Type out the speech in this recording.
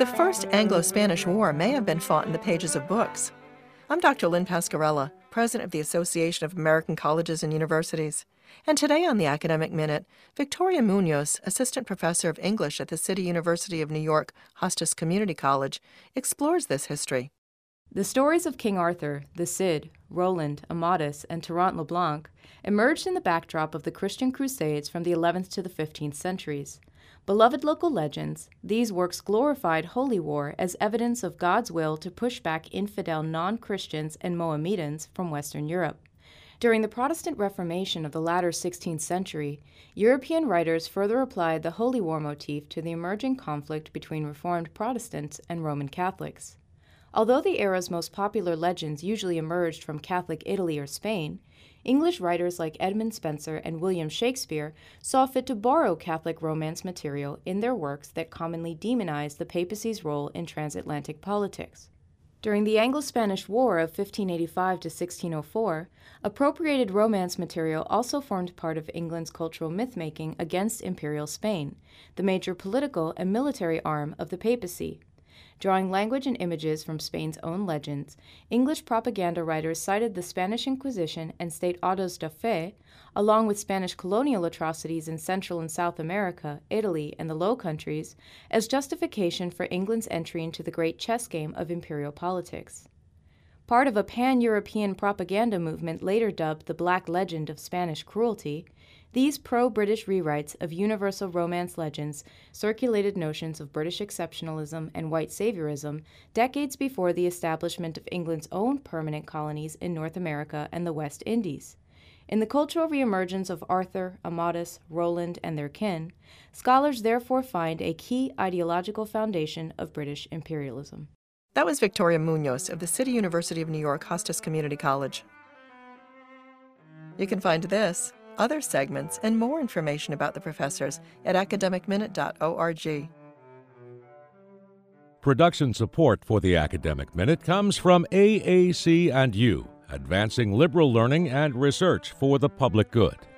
The first Anglo-Spanish War may have been fought in the pages of books. I'm Dr. Lynn Pascarella, president of the Association of American Colleges and Universities. And today on the Academic Minute, Victoria Munoz, assistant professor of English at the City University of New York Hostos Community College, explores this history. The stories of King Arthur, the Cid, Roland, Amadis, and Tirant LeBlanc emerged in the backdrop of the Christian Crusades from the 11th to the 15th centuries. Beloved local legends, these works glorified holy war as evidence of God's will to push back infidel non-Christians and Mohammedans from Western Europe. During the Protestant Reformation of the latter 16th century, European writers further applied the holy war motif to the emerging conflict between Reformed Protestants and Roman Catholics. Although the era's most popular legends usually emerged from Catholic Italy or Spain, English writers like Edmund Spenser and William Shakespeare saw fit to borrow Catholic romance material in their works that commonly demonized the papacy's role in transatlantic politics. During the Anglo-Spanish War of 1585 to 1604, appropriated romance material also formed part of England's cultural myth-making against Imperial Spain, the major political and military arm of the papacy. Drawing language and images from Spain's own legends, English propaganda writers cited the Spanish Inquisition and state autos de fe, along with Spanish colonial atrocities in Central and South America, Italy, and the Low Countries, as justification for England's entry into the great chess game of imperial politics. Part of a pan-European propaganda movement later dubbed the Black Legend of Spanish Cruelty, these pro-British rewrites of universal romance legends circulated notions of British exceptionalism and white saviorism decades before the establishment of England's own permanent colonies in North America and the West Indies. In the cultural reemergence of Arthur, Amadis, Roland, and their kin, scholars therefore find a key ideological foundation of British imperialism. That was Victoria Munoz of the City University of New York Hostos Community College. You can find this, other segments, and more information about the professors at academicminute.org. Production support for the Academic Minute comes from AAC&U, advancing liberal learning and research for the public good.